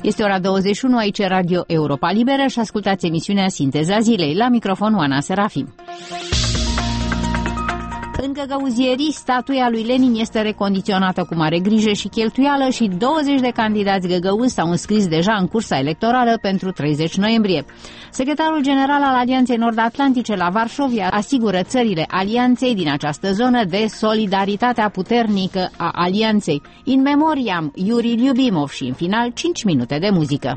Este ora 21, aici Radio Europa Liberă și ascultați emisiunea Sinteza Zilei. La microfon Oana Serafim. În găgăuzierii, statuia lui Lenin este recondiționată cu mare grijă și cheltuială și 20 de candidați găgăuzi s-au înscris deja în cursa electorală pentru 30 noiembrie. Secretarul general al Alianței Nord-Atlantice la Varșovia asigură țările alianței din această zonă de solidaritatea puternică a alianței. In memoriam Yuri Lyubimov și, în final, 5 minute de muzică.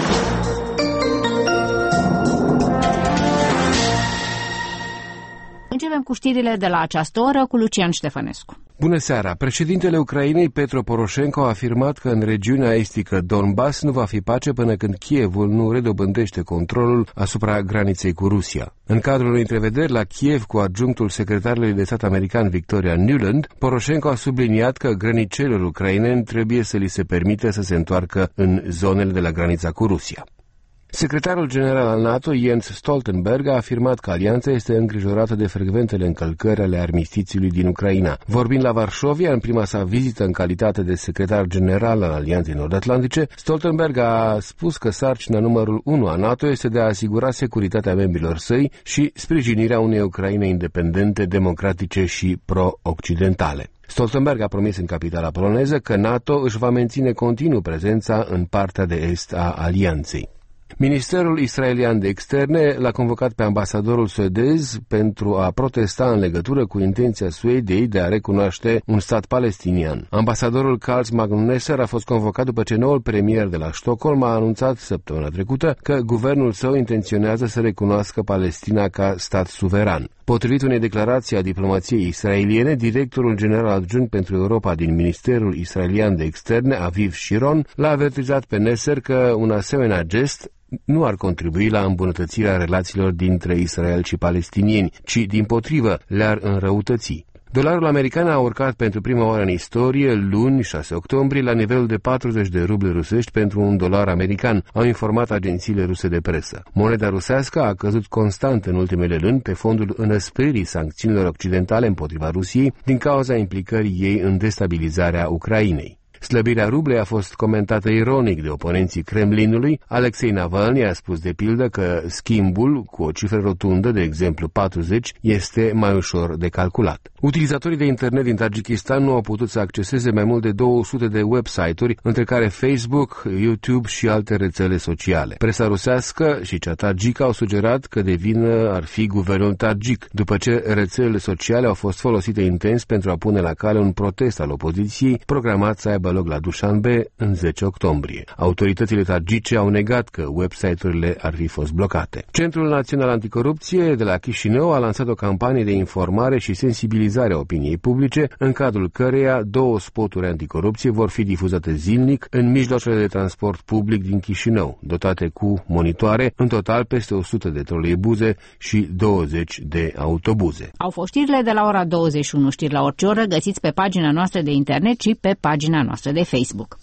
Începem cu știrile de la această oră cu Lucian Ștefănescu. Bună seara! Președintele Ucrainei, Petro Poroșenko, a afirmat că în regiunea estică Donbass nu va fi pace până când Kievul nu redobândește controlul asupra graniței cu Rusia. În cadrul unei întrevederi la Kiev cu adjunctul secretarului de stat american Victoria Nuland, Poroșenko a subliniat că grănicelor ucraineni trebuie să li se permite să se întoarcă în zonele de la granița cu Rusia. Secretarul general al NATO, Jens Stoltenberg, a afirmat că alianța este îngrijorată de frecventele încălcări ale armistițiului din Ucraina. Vorbind la Varșovia, în prima sa vizită în calitate de secretar general al Alianței Nord-Atlantice, Stoltenberg a spus că sarcina numărul 1 a NATO este de a asigura securitatea membrilor săi și sprijinirea unei Ucraine independente, democratice și pro-occidentale. Stoltenberg a promis în capitala poloneză că NATO își va menține continuu prezența în partea de est a alianței. Ministerul israelian de externe l-a convocat pe ambasadorul suedez pentru a protesta în legătură cu intenția Suediei de a recunoaște un stat palestinian. Ambasadorul Karl Magnunesser a fost convocat după ce noul premier de la Stockholm a anunțat săptămâna trecută că guvernul său intenționează să recunoască Palestina ca stat suveran. Potrivit unei declarații a diplomației israeliene, directorul general adjunct pentru Europa din Ministerul Israelian de Externe, Aviv Shiron, l-a avertizat pe Nesser că un asemenea gest nu ar contribui la îmbunătățirea relațiilor dintre Israel și palestinieni, ci, dimpotrivă, le-ar înrăutăți. Dolarul american a urcat pentru prima oară în istorie, luni, 6 octombrie, la nivelul de 40 de ruble rusești pentru un dolar american, au informat agențiile ruse de presă. Moneda rusească a căzut constant în ultimele luni pe fondul înăspririi sancțiunilor occidentale împotriva Rusiei din cauza implicării ei în destabilizarea Ucrainei. Slăbirea rublei a fost comentată ironic de oponenții Kremlinului. Alexei Navalny a spus de pildă că schimbul cu o cifră rotundă, de exemplu 40, este mai ușor de calculat. Utilizatorii de internet din Tajikistan nu au putut să acceseze mai mult de 200 de website-uri, între care Facebook, YouTube și alte rețele sociale. Presa rusească și cea tajică au sugerat că de vină ar fi guvernul tajik, după ce rețelele sociale au fost folosite intens pentru a pune la cale un protest al opoziției programat să aibă loc la Dușanbe în 10 octombrie. Autoritățile tajice au negat că website-urile ar fi fost blocate. Centrul Național Anticorupție de la Chișinău a lansat o campanie de informare și sensibilizare a opiniei publice, în cadrul căreia 2 spoturi anticorupție vor fi difuzate zilnic în mijloacele de transport public din Chișinău, dotate cu monitoare, în total peste 100 de troleibuze și 20 de autobuze. Au fost știrile de la ora 21, știri la orice oră, găsiți pe pagina noastră de internet și pe pagina noastră de Facebook.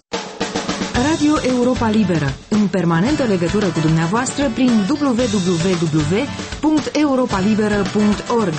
Radio Europa Liberă, în permanentă legătură cu dumneavoastră prin www.europalibera.org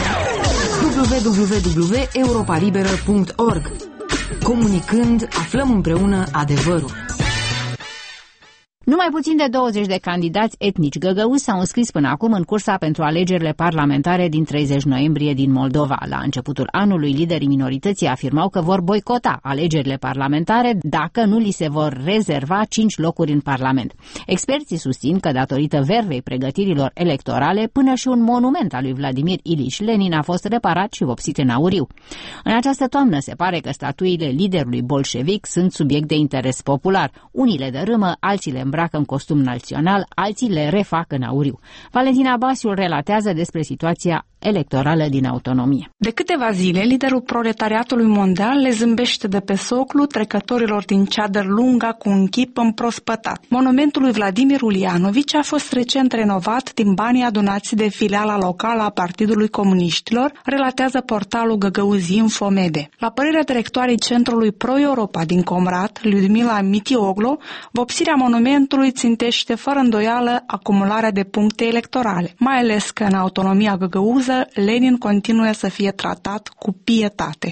www.europalibera.org. Comunicând, aflăm împreună adevărul. Numai puțin de 20 de candidați etnici găgăuzi s-au înscris până acum în cursa pentru alegerile parlamentare din 30 noiembrie din Moldova. La începutul anului, liderii minorității afirmau că vor boicota alegerile parlamentare dacă nu li se vor rezerva 5 locuri în Parlament. Experții susțin că, datorită vervei pregătirilor electorale, până și un monument al lui Vladimir Ilici Lenin a fost reparat și vopsit în auriu. În această toamnă se pare că statuile liderului bolșevic sunt subiect de interes popular. Unii le dărâmă, alții le îmbracă în costum național, alții le refac în auriu. Valentina Basiul relatează despre situația electorală din autonomie. De câteva zile, liderul proletariatului mondial le zâmbește de pe soclu trecătorilor din ceadăr lunga cu un chip împrospătat. Monumentul lui Vladimir Ulianovici a fost recent renovat din banii adunați de filiala locală a Partidului Comuniștilor, relatează portalul Găgăuzi Infomede. La părerea directoarei Centrului Pro-Europa din Comrat, Lyudmila Mitioglo, vopsirea monumentului țintește fără îndoială acumularea de puncte electorale, mai ales că în autonomia găgăuză Găgăuză, Lenin continuă să fie tratat cu pietate.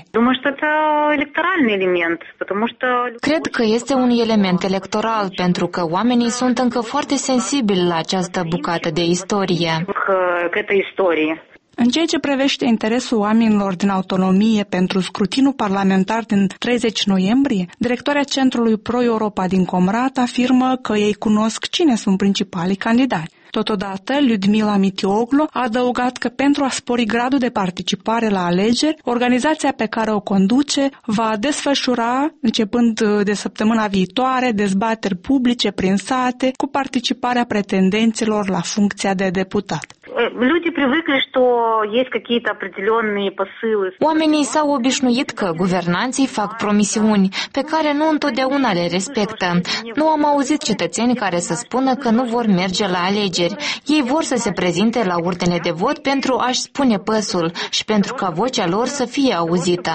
Cred că este un element electoral, pentru că oamenii sunt încă foarte sensibili la această bucată de istorie. În ceea ce privește interesul oamenilor din autonomie pentru scrutinul parlamentar din 30 noiembrie, directoarea Centrului Pro-Europa din Comrat afirmă că ei cunosc cine sunt principalii candidați. Totodată, Lyudmila Mitioglu a adăugat că pentru a spori gradul de participare la alegeri, organizația pe care o conduce va desfășura, începând de săptămâna viitoare, dezbateri publice prin sate cu participarea pretendenților la funcția de deputat. Oamenii s-au obișnuit că guvernanții fac promisiuni pe care nu întotdeauna le respectă. Nu am auzit cetățeni care să spună că nu vor merge la alegeri. Ei vor să se prezinte la urnele de vot pentru a-și spune păsul și pentru ca vocea lor să fie auzită.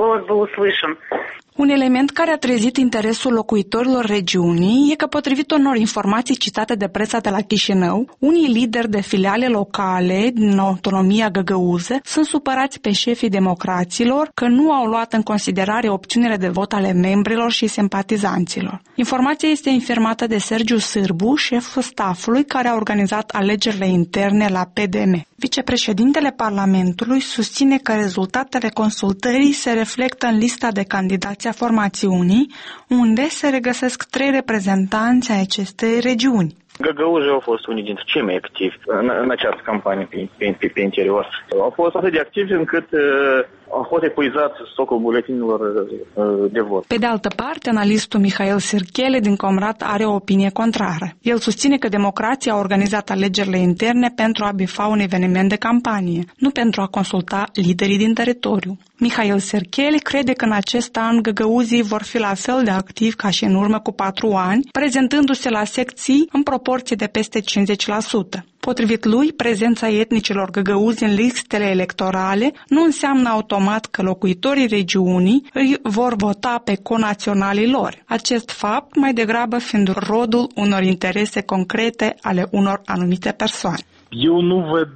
Un element care a trezit interesul locuitorilor regiunii e că, potrivit unor informații citate de presa de la Chișinău, unii lideri de filiale locale din autonomia Găgăuză sunt supărați pe șefii democraților că nu au luat în considerare opțiunile de vot ale membrilor și simpatizanților. Informația este infirmată de Sergiu Sârbu, șeful staffului care a organizat alegerile interne la PDM. Vicepreședintele Parlamentului susține că rezultatele consultării se reflectă în lista de candidați a formațiunii, unde se regăsesc 3 reprezentanți ai acestei regiuni. Găgăuzii au fost unii dintre cei mai activi în această campanie pe interior. Au fost atât de activi încât a fost epuizat stocul buletinilor de vot. Pe de altă parte, analistul Mihail Sirchele din Comrat are o opinie contrară. El susține că democrația a organizat alegerile interne pentru a bifa un eveniment de campanie, nu pentru a consulta liderii din teritoriu. Mihail Sirchele crede că în acest an găgăuzii vor fi la fel de activi ca și în urmă cu 4 ani, prezentându-se la secții în proporție de peste 50%. Potrivit lui, prezența etnicilor găgăuzi în listele electorale nu înseamnă automat că locuitorii regiunii îi vor vota pe conaționalii lor. Acest fapt mai degrabă fiind rodul unor interese concrete ale unor anumite persoane. Eu nu văd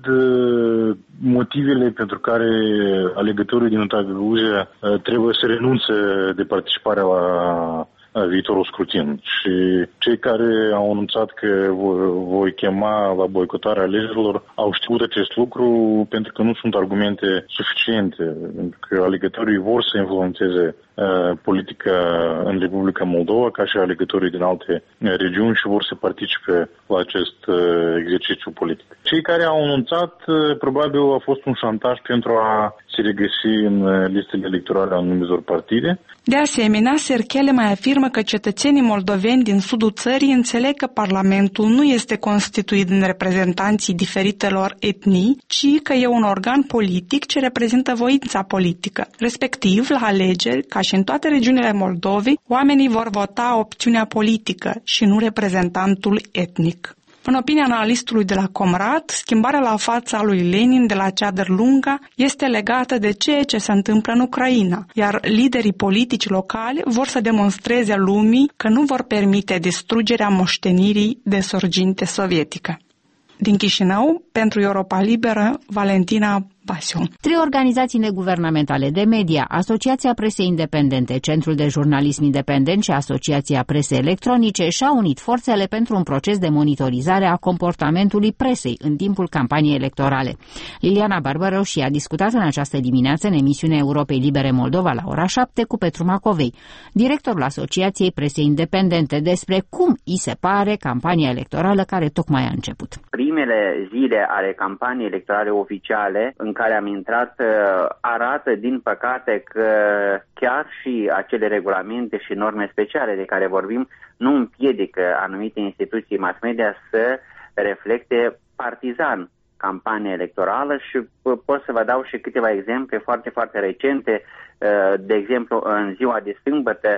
motivele pentru care alegătorii din Găgăuzia trebuie să renunțe de participarea la viitorul scrutin. Și cei care au anunțat că voi chema la boicotarea alegerilor au știut acest lucru pentru că nu sunt argumente suficiente, pentru că alegătorii vor să influențeze politica în Republica Moldova ca și alegătorii din alte regiuni și vor să participe la acest exercițiu politic. Cei care au anunțat probabil a fost un șantaj pentru a se regăsi în listele electorale a anumitor partide. De asemenea, Sirchele mai afirmă că cetățenii moldoveni din sudul țării înțeleg că Parlamentul nu este constituit din reprezentanții diferitelor etnii, ci că e un organ politic ce reprezintă voința politică. Respectiv, la alegeri, ca și în toate regiunile Moldovei, oamenii vor vota opțiunea politică și nu reprezentantul etnic. În opinia analistului de la Comrat, schimbarea la fața lui Lenin de la Ceadăr-Lunga este legată de ceea ce se întâmplă în Ucraina, iar liderii politici locali vor să demonstreze lumii că nu vor permite distrugerea moștenirii de sorginte sovietică. Din Chișinău, pentru Europa Liberă, Valentina Basiu. 3 organizații neguvernamentale de media, Asociația Presei Independente, Centrul de Jurnalism Independent și Asociația Presei Electronice și-au unit forțele pentru un proces de monitorizare a comportamentului presei în timpul campaniei electorale. Liliana Barbăroși a discutat în această dimineață în emisiunea Europei Libere Moldova la ora 7 cu Petru Macovei, directorul Asociației Presei Independente, despre cum îi se pare campania electorală care tocmai a început. Primele zile ale campaniei electorale oficiale în care am intrat arată, din păcate, că chiar și acele regulamente și norme speciale de care vorbim nu împiedică anumite instituții mass media să reflecte partizan campania electorală și pot să vă dau și câteva exemple foarte, foarte recente. De exemplu, în ziua de sâmbătă,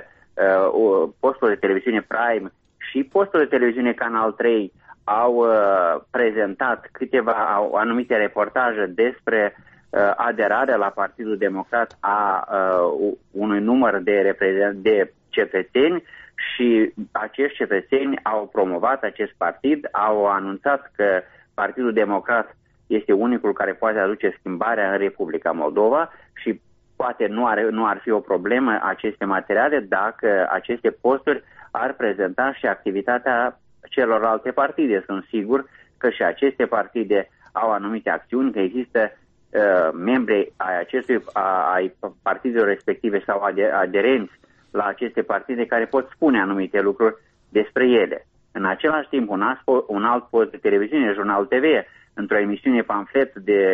postul de televiziune Prime și postul de televiziune Canal 3 au prezentat câteva anumite reportaje despre aderarea la Partidul Democrat a unui număr de cetățeni și acești cetățeni au promovat acest partid, au anunțat că Partidul Democrat este unicul care poate aduce schimbarea în Republica Moldova și poate nu ar fi o problemă aceste materiale dacă aceste posturi ar prezenta și activitatea celorlalte partide. Sunt sigur că și aceste partide au anumite acțiuni, că există membri ai partidelor respective sau aderenți la aceste partide care pot spune anumite lucruri despre ele. În același timp, un alt post de televiziune, Jurnal TV, într-o emisiune pamflet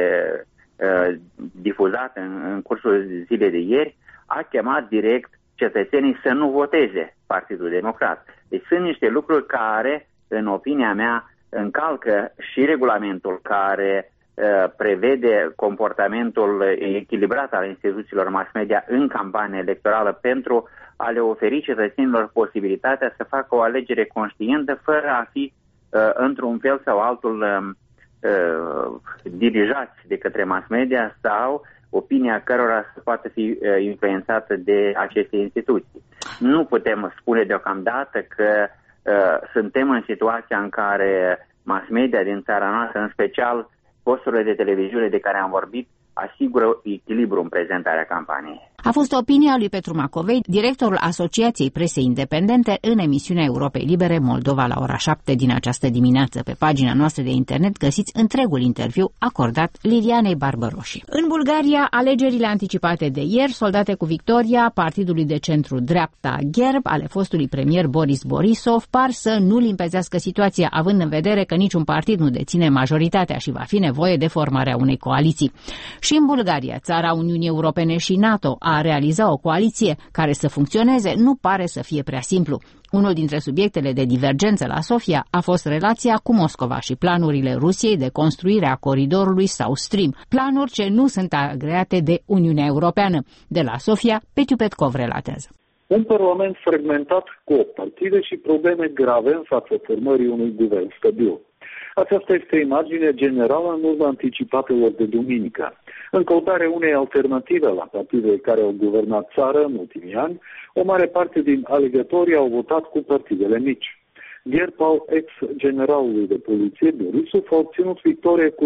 difuzată în cursul zilei de ieri, a chemat direct cetățenii să nu voteze Partidul Democrat. Deci sunt niște lucruri care, în opinia mea, încalcă și regulamentul care prevede comportamentul echilibrat al instituțiilor mass media în campanie electorală pentru a le oferi cetățenilor posibilitatea să facă o alegere conștientă fără a fi într-un fel sau altul dirijați de către mass media sau opinia cărora să poată fi influențată de aceste instituții. Nu putem spune deocamdată că suntem în situația în care mass media din țara noastră, în special posturile de televiziune de care am vorbit, asigură echilibru în prezentarea campaniei. A fost opinia lui Petru Macovei, directorul Asociației Presei Independente, în emisiunea Europei Libere Moldova la ora 7 din această dimineață. Pe pagina noastră de internet găsiți întregul interviu acordat Lilianei Barbăroși. În Bulgaria, alegerile anticipate de ieri, soldate cu victoria partidului de centru-dreapta Gerb ale fostului premier Boris Borisov, par să nu limpezească situația, având în vedere că niciun partid nu deține majoritatea și va fi nevoie de formarea unei coaliții. Și în Bulgaria, țara Uniunii Europene și NATO, a realiza o coaliție care să funcționeze nu pare să fie prea simplu. Unul dintre subiectele de divergență la Sofia a fost relația cu Moscova și planurile Rusiei de construire a coridorului South Stream, planuri ce nu sunt agreate de Uniunea Europeană. De la Sofia, Petiu Petkov relatează. Un parlament fragmentat cu 8 partide și probleme grave în fața formării unui guvern stabil. Aceasta este imaginea generală în urma anticipatelor de duminică. În căutarea unei alternative la partidele care au guvernat țara în ultimii ani, o mare parte din alegătorii au votat cu partidele mici. Gerb al ex-generalului de poliție, Borisov, a obținut victorie cu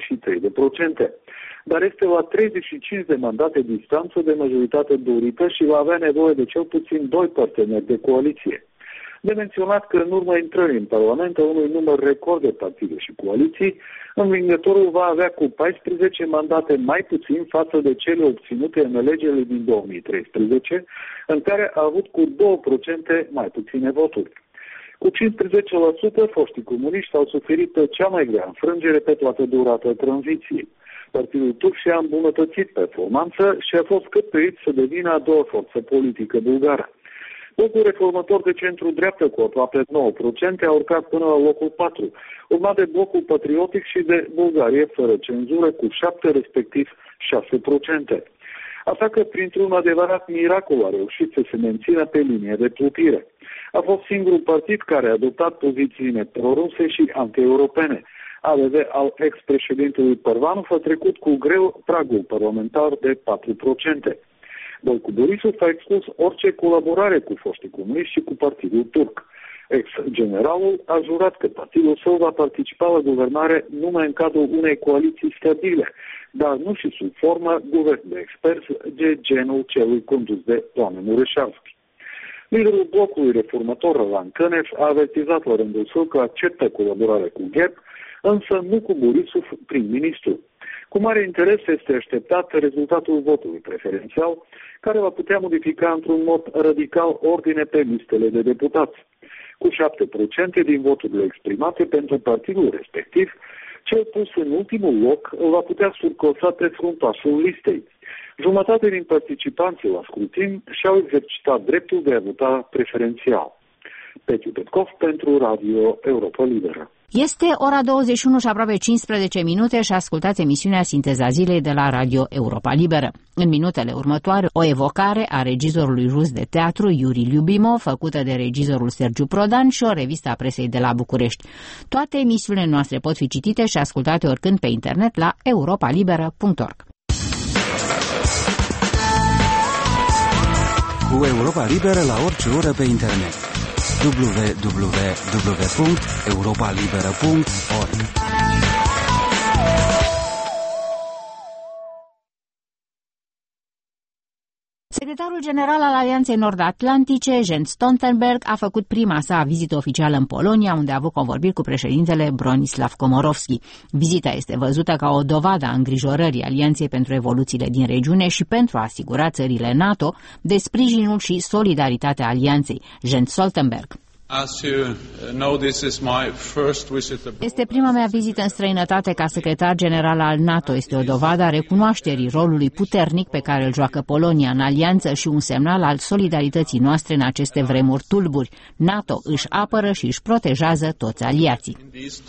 33%, dar este la 35 de mandate distanță de majoritate dorită și va avea nevoie de cel puțin 2 parteneri de coaliție. De menționat că în urma intrării în Parlament a unui număr record de partide și coaliții, învingătorul va avea cu 14 mandate mai puțin față de cele obținute în alegerile din 2013, în care a avut cu 2% mai puține voturi. Cu 15%, foștii comuniști au suferit cea mai grea înfrângere pe toată durata tranziției. Partidul turc și-a îmbunătățit performanță și a fost câtpăit să devină a doua forță politică bulgară. Blocul reformator de centru-dreaptă cu aproape 9% a urcat până la locul 4, urmat de blocul patriotic și de Bulgarie fără cenzură cu 7, respectiv 6%. Așa că, printr-un adevărat miracol, a reușit să se mențină pe linie de plutire. A fost singurul partid care a adoptat pozițiile proruse și anti-europene. ALV al ex-președintelui Părvanov a trecut cu greu pragul parlamentar de 4%. Boicu Borisov a exclus orice colaborare cu foștii comuniști și cu partidul turc. Ex-generalul a jurat că partidul său va participa la guvernare numai în cadrul unei coaliții stabile, dar nu și sub formă guvern de experți de genul celui condus de doamne Mureșavski. Liderul blocului reformator Roland Cânev a avertizat la rândul său că acceptă colaborarea cu Gerb, însă nu cu Borisov, prim-ministru. Cu mare interes este așteptat rezultatul votului preferențial, care va putea modifica într-un mod radical ordine pe listele de deputați. Cu 7% din voturile exprimate pentru partidul respectiv, cel pus în ultimul loc va putea surclăsa pe fruntașul listei. Jumătate din participanții la scrutin și-au exercitat dreptul de a vota preferențial. Petiu Petkov pentru Radio Europa Liberă. Este ora 21 și aproape 15 minute și ascultați emisiunea Sinteza Zilei de la Radio Europa Liberă. În minutele următoare, o evocare a regizorului rus de teatru Yuri Lyubimov, făcută de regizorul Sergiu Prodan și o revistă a presei de la București. Toate emisiunile noastre pot fi citite și ascultate oricând pe internet la europalibera.org. Cu Europa Liberă la orice oră pe internet. www.europalibera.org Secretarul general al Alianței Nord-Atlantice, Jens Stoltenberg, a făcut prima sa vizită oficială în Polonia, unde a avut convorbiri cu președintele Bronisław Komorowski. Vizita este văzută ca o dovadă a îngrijorării Alianței pentru evoluțiile din regiune și pentru a asigura țările NATO de sprijinul și solidaritatea Alianței. Jens Stoltenberg. Este prima mea vizită în străinătate ca secretar general al NATO. Este o dovadă a recunoașterii rolului puternic pe care îl joacă Polonia în alianță și un semnal al solidarității noastre în aceste vremuri tulburi. NATO își apără și își protejează toți aliații,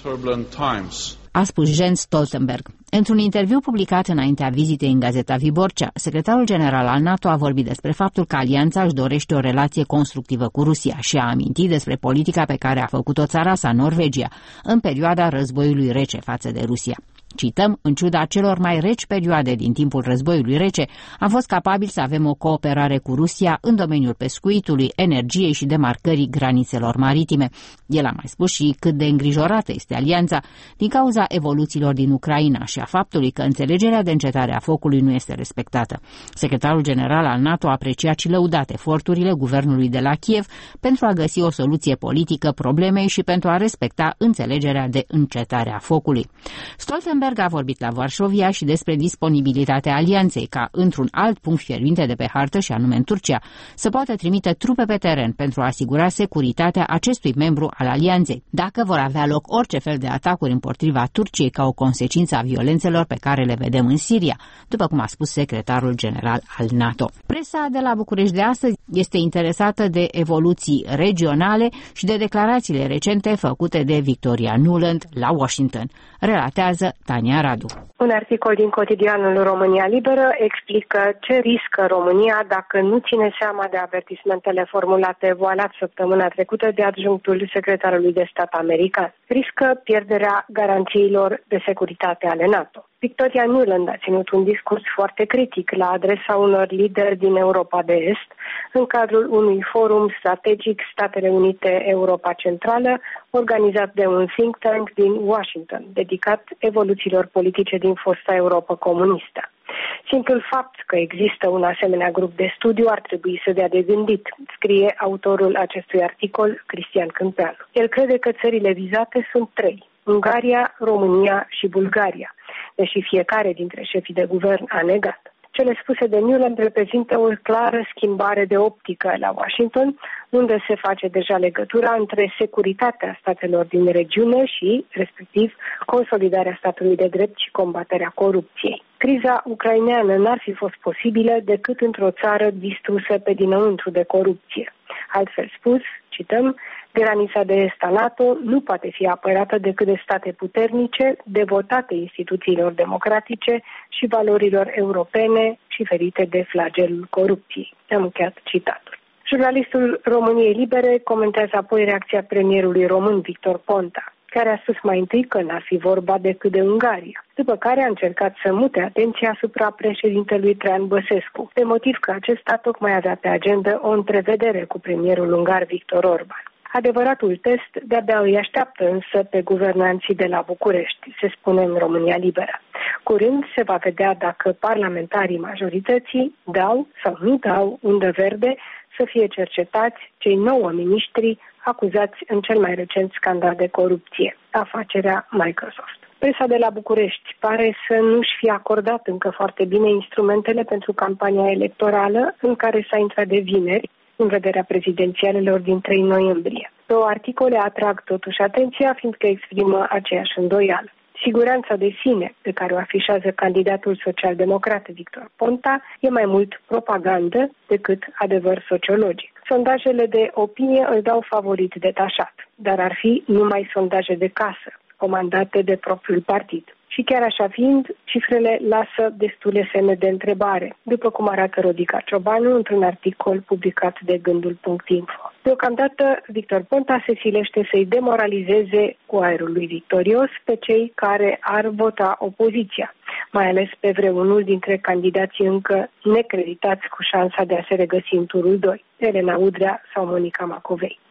a spus Jens Stoltenberg. Într-un interviu publicat înaintea vizitei în Gazeta Wyborcza, secretarul general al NATO a vorbit despre faptul că alianța își dorește o relație constructivă cu Rusia și a amintit despre politica pe care a făcut-o țara sa, Norvegia, în perioada războiului rece față de Rusia. Cităm, în ciuda celor mai reci perioade din timpul războiului rece, am fost capabili să avem o cooperare cu Rusia în domeniul pescuitului, energiei și demarcării granițelor maritime. El a mai spus și cât de îngrijorată este alianța din cauza evoluțiilor din Ucraina și a faptului că înțelegerea de încetare a focului nu este respectată. Secretarul general al NATO a apreciat și lăudat eforturile guvernului de la Kiev pentru a găsi o soluție politică problemei și pentru a respecta înțelegerea de încetare a focului. Stoltenberg a vorbit la Varșovia și despre disponibilitatea alianței ca, într-un alt punct fierbinte de pe hartă, și anume în Turcia, să poată trimite trupe pe teren pentru a asigura securitatea acestui membru al alianței, dacă vor avea loc orice fel de atacuri împotriva Turciei ca o consecință a violențelor pe care le vedem în Siria, după cum a spus secretarul general al NATO. Presa de la București de astăzi este interesată de evoluții regionale și de declarațiile recente făcute de Victoria Nuland la Washington, relatează Tania Radu. Un articol din cotidianul România Liberă explică ce riscă România dacă nu ține seama de avertismentele formulate voalat săptămâna trecută de adjunctul secretarului de stat american. Riscă pierderea garanțiilor de securitate ale NATO. Victoria Nuland a ținut un discurs foarte critic la adresa unor lideri din Europa de Est, în cadrul unui forum strategic Statele Unite Europa Centrală, organizat de un think tank din Washington, dedicat evoluțiilor politice din fosta Europa comunistă. Simplul fapt că există un asemenea grup de studiu ar trebui să dea de gândit, scrie autorul acestui articol, Cristian Câmpeanu. El crede că țările vizate sunt 3: Ungaria, România și Bulgaria, deși fiecare dintre șefii de guvern a negat. Cele spuse de Nuland reprezintă o clară schimbare de optică la Washington, unde se face deja legătura între securitatea statelor din regiune și, respectiv, consolidarea statului de drept și combaterea corupției. Criza ucraineană n-ar fi fost posibilă decât într-o țară distrusă pe dinăuntru de corupție. Altfel spus, cităm, granița de est a NATO nu poate fi apărată decât de state puternice, devotate instituțiilor democratice și valorilor europene și ferite de flagelul corupției. Am încheiat citatul. Jurnalistul României Libere comentează apoi reacția premierului român Victor Ponta, care a spus mai întâi că n-ar fi vorba decât de Ungaria, după care a încercat să mute atenția asupra președintelui Traian Băsescu, de motiv că acesta tocmai avea pe agenda o întrevedere cu premierul ungar Viktor Orban. Adevăratul test de-abia îi așteaptă însă pe guvernanții de la București, se spune în România Liberă. Curând se va vedea dacă parlamentarii majorității dau sau nu dau undă verde să fie cercetați cei 9 miniștri acuzați în cel mai recent scandal de corupție, afacerea Microsoft. Presa de la București pare să nu-și fi acordat încă foarte bine instrumentele pentru campania electorală în care s-a intrat de vineri, în vederea prezidențialelor din 3 noiembrie. 2 articole atrag totuși atenția, fiindcă exprimă aceeași îndoială. Siguranța de sine pe care o afișează candidatul social-democrat Victor Ponta e mai mult propagandă decât adevăr sociologic. Sondajele de opinie îl dau favorit detașat, dar ar fi numai sondaje de casă, comandate de propriul partid. Și chiar așa fiind, cifrele lasă destule semne de întrebare, după cum arată Rodica Ciobanu într-un articol publicat de Gândul.info. Deocamdată, Victor Ponta se silește să-i demoralizeze cu aerul lui victorios pe cei care ar vota opoziția, mai ales pe vreunul dintre candidații încă necreditați cu șansa de a se regăsi în turul 2, Elena Udrea sau Monica Macovei.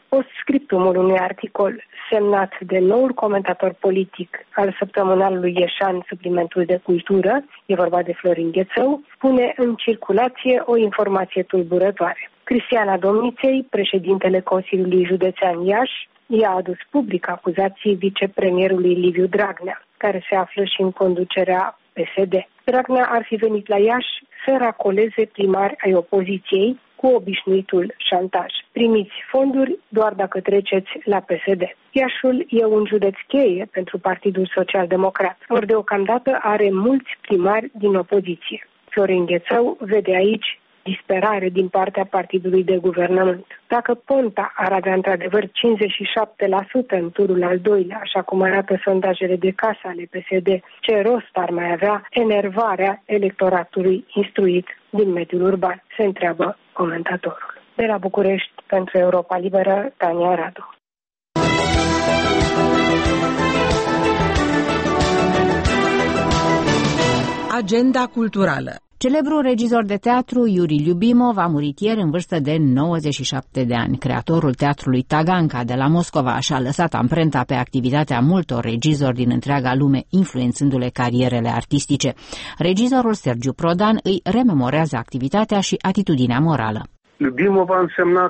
Postscriptumul unui articol semnat de noul comentator politic al săptămânalului Ieșan, Suplimentul de Cultură, e vorba de Florin Ghețău, pune în circulație o informație tulburătoare. Cristiana Domniței, președintele Consiliului Județean Iași, i-a adus public acuzații vicepremierului Liviu Dragnea, care se află și în conducerea PSD. Dragnea ar fi venit la Iași să racoleze primari ai opoziției cu obișnuitul șantaj. Primiți fonduri doar dacă treceți la PSD. Iașul e un județ cheie pentru Partidul Social-Democrat, ori deocamdată are mulți primari din opoziție. Florin Ghețău vede aici disperare din partea partidului de guvernământ. Dacă Ponta ar avea într-adevăr 57% în turul al doilea, așa cum arată sondajele de casă ale PSD, ce rost ar mai avea enervarea electoratului instruit din mediul urban, se întreabă comentatorul. De la București, pentru Europa Liberă, Tania Radu. Agenda culturală. Celebrul regizor de teatru Iuri Lyubimov a murit ieri în vârstă de 97 de ani. Creatorul teatrului Taganka de la Moscova și-a lăsat amprenta pe activitatea multor regizori din întreaga lume, influențându-le carierele artistice. Regizorul Sergiu Prodan îi rememorează activitatea și atitudinea morală. Lyubimov a însemnat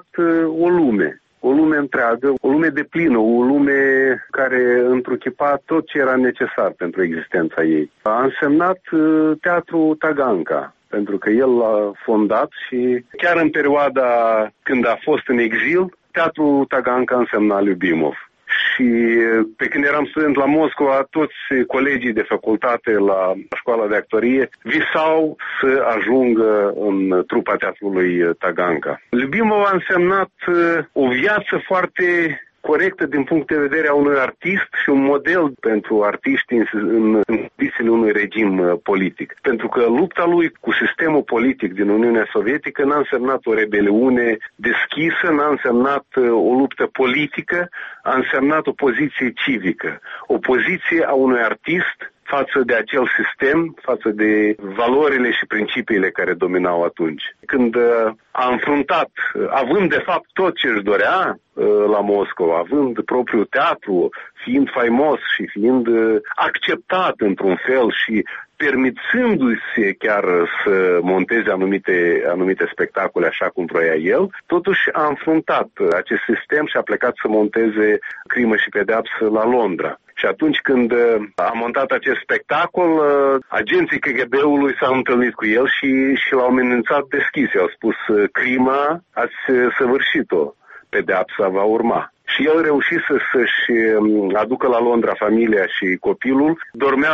o lume întreagă, o lume deplină, o lume care întruchipa tot ce era necesar pentru existența ei. A însemnat teatrul Taganka, pentru că el l-a fondat și chiar în perioada când a fost în exil, teatrul Taganka însemna Lyubimov. Și pe când eram student la Moscova, toți colegii de facultate la școala de actorie visau să ajungă în trupa teatrului Taganka. Lyubimov a însemnat o viață foarte corectă din punct de vedere a unui artist și un model pentru artiști în condițiile unui regim politic. Pentru că lupta lui cu sistemul politic din Uniunea Sovietică n-a însemnat o rebeliune deschisă, n-a însemnat o luptă politică, a însemnat o poziție civică, o poziție a unui artist față de acel sistem, față de valorile și principiile care dominau atunci. Când a înfruntat, având de fapt tot ce își dorea la Moscova, având propriul teatru, fiind faimos și fiind acceptat într-un fel și permițându-se chiar să monteze anumite spectacole așa cum vroia el, totuși a înfruntat acest sistem și a plecat să monteze Crimă și pedeapsă la Londra. Și atunci când a montat acest spectacol, agenții KGB-ului s-au întâlnit cu el și l-au amenințat deschis. I-au spus, crima ați săvârșit-o, pedeapsa va urma. Și el reușit să-și aducă la Londra familia și copilul. Dormea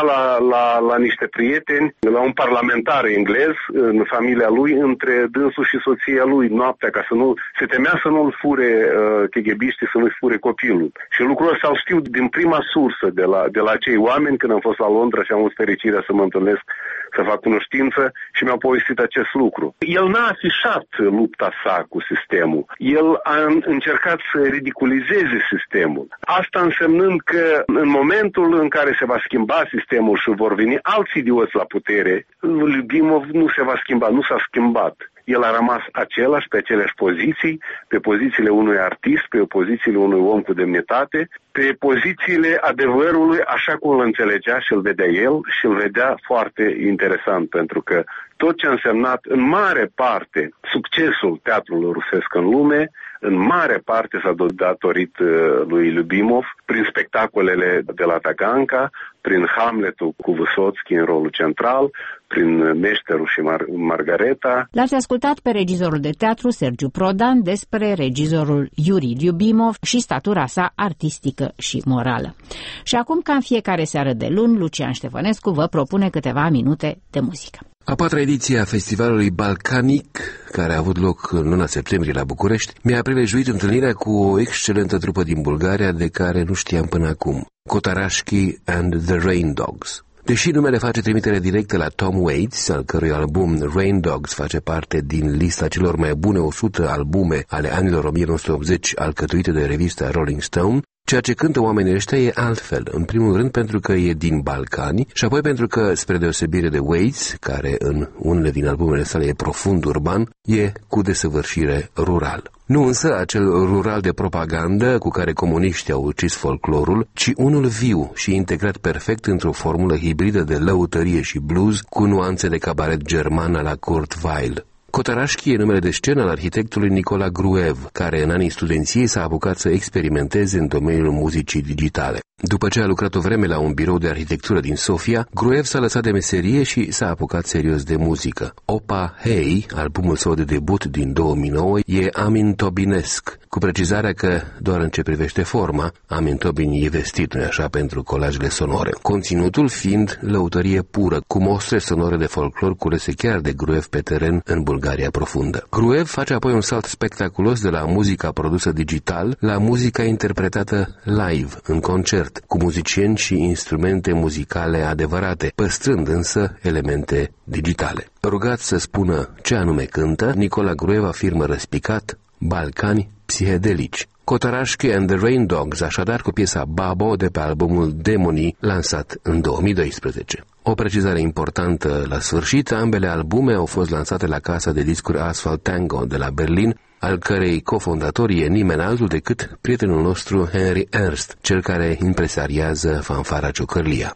la niște prieteni, la un parlamentar englez, în familia lui, între dânsul și soția lui, noaptea, ca să nu se temea să nu-l fure KGB-știi, să nu-i fure copilul. Și lucrul ăsta îl știu din prima sursă de la acei oameni, când am fost la Londra și am avut fericirea să mă întâlnesc, să fac cunoștință și mi-au povestit acest lucru. El n-a afișat lupta sa cu sistemul. El a încercat să ridiculizeze sistemul. Asta însemnând că în momentul în care se va schimba sistemul și vor veni alți idioți la putere, Lyubimov nu se va schimba, nu s-a schimbat. El a rămas același pe aceleași poziții, pe pozițiile unui artist, pe pozițiile unui om cu demnitate, pe pozițiile adevărului așa cum îl înțelegea și îl vedea el și îl vedea foarte interesant, pentru că tot ce a însemnat în mare parte succesul teatrului rusesc în lume, în mare parte s-a datorit lui Lyubimov prin spectacolele de la Taganka, prin Hamletul cu Vysotski în rolul central, prin Meșterul și Margareta. L-ați ascultat pe regizorul de teatru Sergiu Prodan despre regizorul Iuri Lyubimov și statura sa artistică și morală. Și acum, ca în fiecare seară de luni, Lucian Ștefănescu vă propune câteva minute de muzică. A patra ediție a festivalului Balcanic, care a avut loc în luna septembrie la București, mi-a prilejuit întâlnirea cu o excelentă trupă din Bulgaria de care nu știam până acum, Kotarashki and the Rain Dogs. Deși numele face trimitere directă la Tom Waits, al cărui album Rain Dogs face parte din lista celor mai bune 100 albume ale anilor 1980 alcătuite de revista Rolling Stone, Ceea ce cântă oamenii ăștia e altfel, în primul rând pentru că e din Balcani și apoi pentru că, spre deosebire de Waits, care în unele din albumele sale e profund urban, e cu desăvârșire rural. Nu însă acel rural de propagandă cu care comuniștii au ucis folclorul, ci unul viu și integrat perfect într-o formulă hibridă de lăutărie și blues cu nuanțe de cabaret german la Kurt Weill. Cotarașchi e numele de scenă al arhitectului Nicola Gruev, care în anii studenției s-a apucat să experimenteze în domeniul muzicii digitale. După ce a lucrat o vreme la un birou de arhitectură din Sofia, Gruev s-a lăsat de meserie și s-a apucat serios de muzică. Opa Hey, albumul său de debut din 2009, e Amin Tobinesc, cu precizarea că, doar în ce privește forma, Amin Tobin e vestit, nu-i așa, pentru colajele sonore. Conținutul fiind lăutărie pură, cu mostre sonore de folclor culese chiar de Gruev pe teren în Bulgaria profundă. Gruev face apoi un salt spectaculos de la muzica produsă digital la muzica interpretată live, în concert, cu muzicieni și instrumente muzicale adevărate, păstrând însă elemente digitale. Rugat să spună ce anume cântă, Nicola Gruev afirmă răspicat: Balcani psihedelici. Cotarașchi and the Rain Dogs, așadar, cu piesa Babo de pe albumul Demonii, lansat în 2012. O precizare importantă la sfârșit, ambele albume au fost lansate la casa de discuri Asphalt Tango de la Berlin, al cărei cofondator e nimeni altul decât prietenul nostru Henry Ernst, cel care impresariază fanfara Ciocărlia.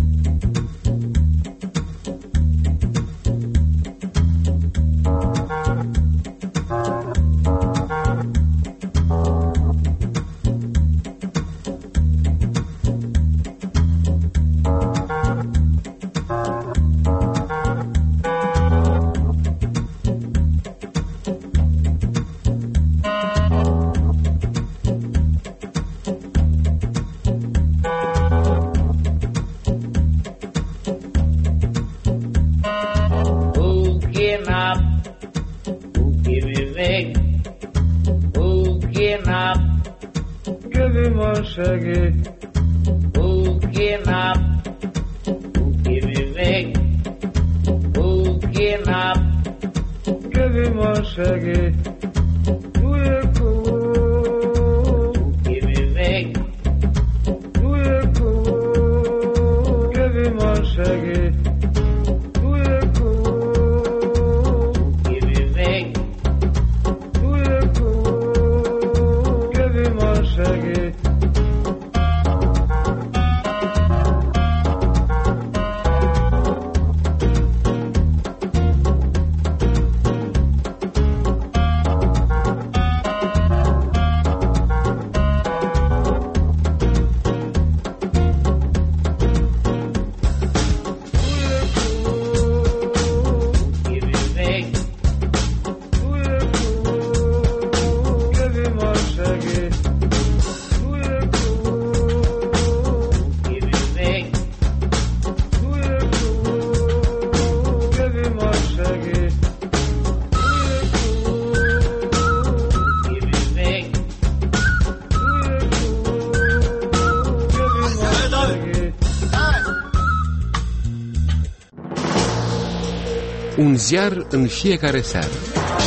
Un ziar în fiecare seară.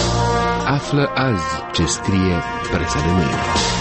Află azi ce scrie presa de mâine.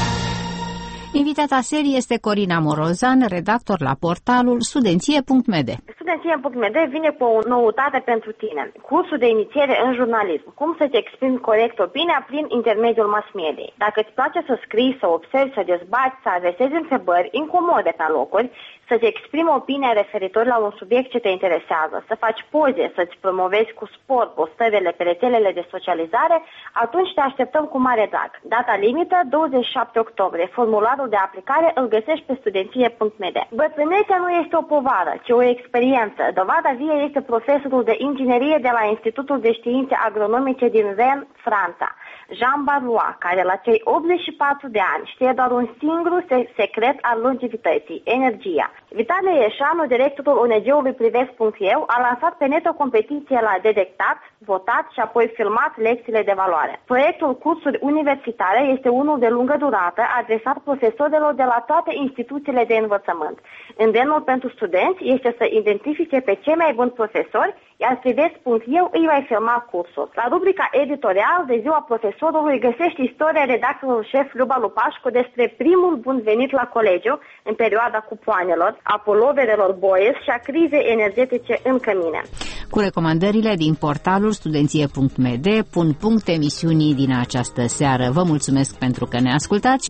Invitata serii este Corina Morozan, redactor la portalul studenție.md. Studenție.md vine cu o noutate pentru tine. Cursul de inițiere în jurnalism. Cum să-ți exprimi corect opinia prin intermediul mass mediei. Dacă îți place să scrii, să observi, să dezbați, să adresezi întrebări incomode pe locuri, să-ți exprimi opinia referitor la un subiect ce te interesează, să faci poze, să-ți promovezi cu sport postările pe rețelele de socializare, atunci te așteptăm cu mare drag. Data limită 27 octombrie. Formularul de aplicare îl găsești pe studenție.md. Bătrânețea nu este o povară, ci o experiență. Dovada vie este profesorul de inginerie de la Institutul de Științe Agronomice din Rennes, Franța, Jean Barlois, care la cei 84 de ani știe doar un singur secret al longevității: energia. Vitale Ieșanu, directorul ONG-ului Privesc.eu, a lansat pe net o competiție la detectat, votat și apoi filmat lecțiile de valoare. Proiectul Cursuri Universitare este unul de lungă durată, adresat profesorilor de la toate instituțiile de învățământ. Îndemnul pentru studenți este să identifice pe cei mai buni profesori, iar Privesc.eu îi va filma cursul. La rubrica editorial de ziua profesorului găsești istoria redactorul șef Luba Lupașcu despre primul bun venit la colegiu în perioada cupoanelor, a puloverelor boies și a crizei energetice în cămine. Cu recomandările din portalul studenție.md pun punct emisiunii din această seară. Vă mulțumesc pentru că ne ascultați.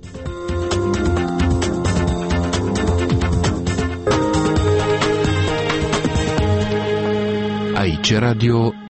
Aici Radio